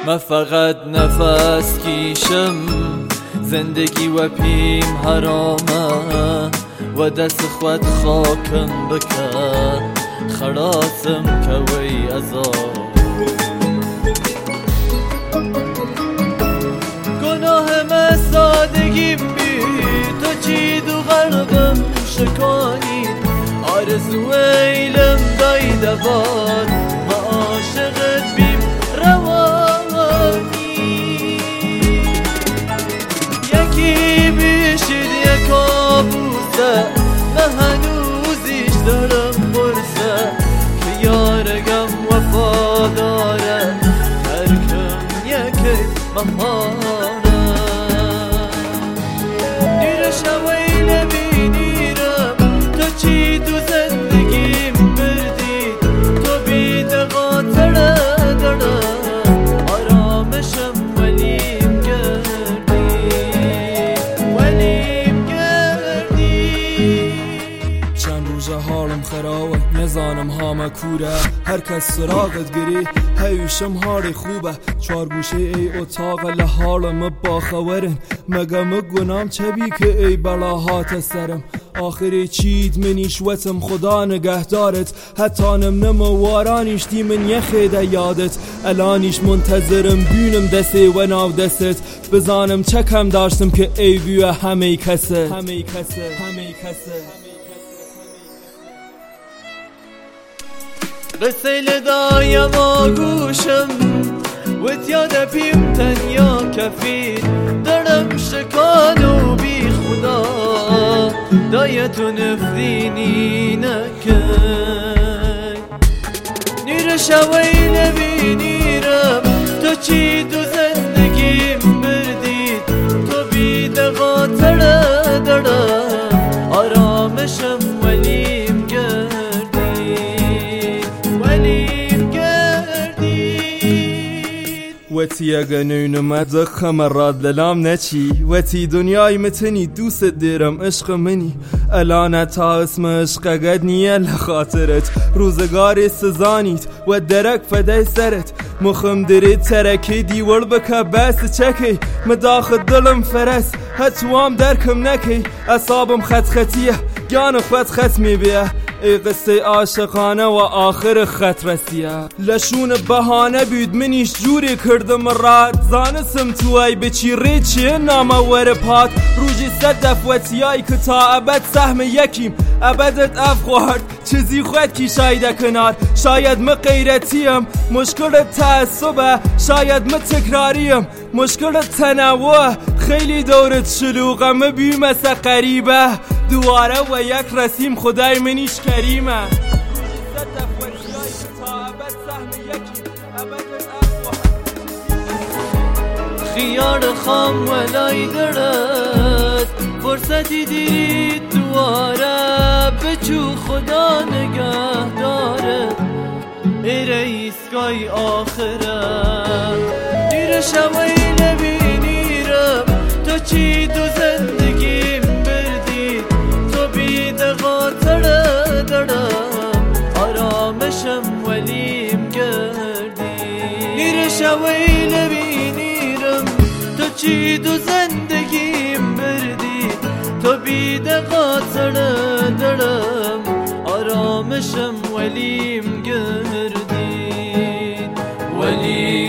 من فقط نفس کیشم، زندگی و پیم حرامه و دست خود خاکم بکن، خلاصم کوی عذاب. گناهم سادگیم بی تو چید و غربم شکانی، آرزو ایلم دای دوان و عاشقت بیم روانی. یکی بیشید یک آبوزه من هنوزیش دارم برسه که یارگم وفاداره، ترکم یکی بهاره. نیر شویل بینیرم تو چی تو زندگیم بردی، تو بیدقا تره دارم آرامشم ولیم گردی، ولیم گردی. چند روز حالم خرابه نزانم هامه کوره، هر کس سراغت گری هیوشم حال خوبه. چار گوشه ای اتاق لحالم باخورن، مگم گنام چبی که ای بلاهات سرم. آخری چید منیش وتم خدا نگهدارت، حتی نم وارانیش دی من یخیده یادت. الانیش منتظرم بینم دسته و ناو دستت، بزانم چه کم داشتم که ای بیوه همه کسه. قصه لدایم آگوشم وتیاد پیم تنیا کفیر، درم شکانو بی خدا دایتو نفرینی نکن. نیر شویل بینیرم تو چی تو زندگیم بردید، تو بیدقا تره دارم آرامشم ولیم وتی اگه نونمت زخم راد للام نچی، وتی دنیای متنی دوست دیرم عشق منی. الان تا اسم عشق قد نیه لخاطرت، روزگاری سزانیت و درک فدای سرت. مخم درید ترکی دیور بکا بس چکی، مداخل دلم فرس هتوام درکم نکی. اصابم خطیه گان خود خط میبیه، ای قصه عاشقانه و آخر خط رسیه. لشون بهانه بید منیش جوری کردم راد، زانسم توی بچی ریچی نامه ور پات. روژی صدف وتیای که تا ابد سهم یکیم، ابدت افخورد چیزی خود کی شایده کنار. شاید ما غیرتیم مشکل تعصبه، شاید ما تکراریم مشکل تنوع. خیلی دورت شلوغه مبیم قریبه، دواره و یک رسیم خدای منیش کریمه. خیار خام ولای درد فرصتی دید دواره، بچو خدا نگه داره ای رئیسگای آخره. دیر شویل بینیرم تو چی تو زندگیم بردی، تو بیدقا تره دارم آرامشم ولیم گردی. دیر شویل بینیرم تو چی تو زندگیم بردی، تو بیدقا تره دارم آرامشم ولیم گردی، ولیم